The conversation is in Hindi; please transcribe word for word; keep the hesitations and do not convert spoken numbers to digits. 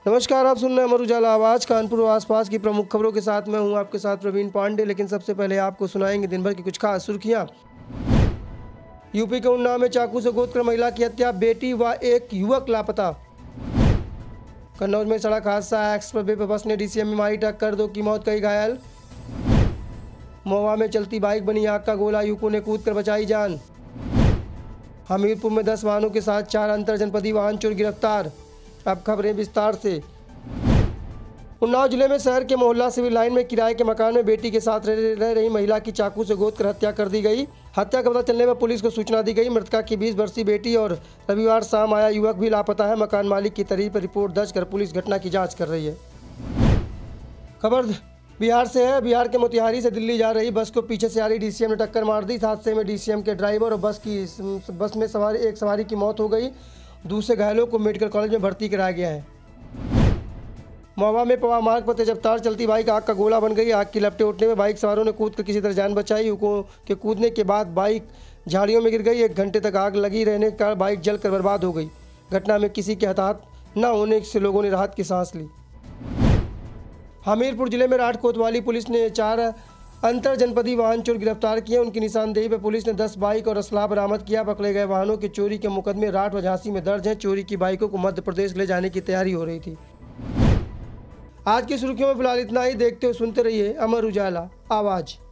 नमस्कार, आप सुन रहे हैं अमर उजाला आवाज कानपुर और आसपास की प्रमुख खबरों के साथ मैं हूं आपके साथ प्रवीण पांडे। लेकिन सबसे पहले आपको सुनाएंगे दिन भर की कुछ खास सुर्खियां। यूपी के उन्नाव में चाकू से गोदकर महिला की हत्या, बेटी व एक युवक लापता। कन्नौज में सड़क हादसा, एक्सप्रेस पे बस ने डीसीएम में मारी टक्कर, दो की मौत, कई घायल। महुआ में चलती बाइक बनी आग का गोला, युवकों ने कूदकर बचाई जान। हमीरपुर में दस वाहनों के साथ चार अंतर जनपदीय वाहन चोर गिरफ्तार। अब खबरें विस्तार से। उन्नाव जिले में शहर के मोहल्ला सिविल लाइन में किराए के मकान में बेटी के साथ रह रह रही महिला की चाकू से गोदकर हत्या कर दी गई। हत्या का पता चलने पर पुलिस को सूचना दी गई। मृतका की बीस वर्षीय बेटी और रविवार शाम आया युवक भी लापता है। मकान मालिक की तहरीर पर रिपोर्ट दर्ज कर पुलिस घटना की जाँच कर रही है। खबर बिहार से है। बिहार के मोतिहारी से दिल्ली जा रही बस को पीछे से आ रही डीसीएम ने टक्कर मार दी। इस हादसे में डीसीएम के ड्राइवर और बस की बस में सवारी एक सवारी की मौत हो गई। दूसरे घायलों को मेडिकल कॉलेज में भर्ती कराया गया है। महुआ में पवा मार्ग पर तेज रफ्तार चलती बाइक आग का गोला बन गई। आग की लपटें उठने में बाइक सवारों ने कूदकर किसी तरह जान बचाई। युवकों के कूदने के बाद बाइक झाड़ियों में गिर गई। एक घंटे तक आग लगी रहने के कारण बाइक जलकर बर्बाद हो गई। घटना में किसी के हताहत न होने से लोगों ने राहत की सांस ली। हमीरपुर जिले में राठ कोतवाली पुलिस ने चार अंतर जनपदीय वाहन चोर गिरफ्तार किए। उनकी निशानदेही पर पुलिस ने दस बाइक और असलाह बरामद किया। पकड़े गए वाहनों के चोरी के मुकदमे राठ व झांसी में दर्ज हैं। चोरी की बाइकों को मध्य प्रदेश ले जाने की तैयारी हो रही थी। आज की सुर्खियों में फिलहाल इतना ही। देखते हो सुनते रहिए अमर उजाला आवाज।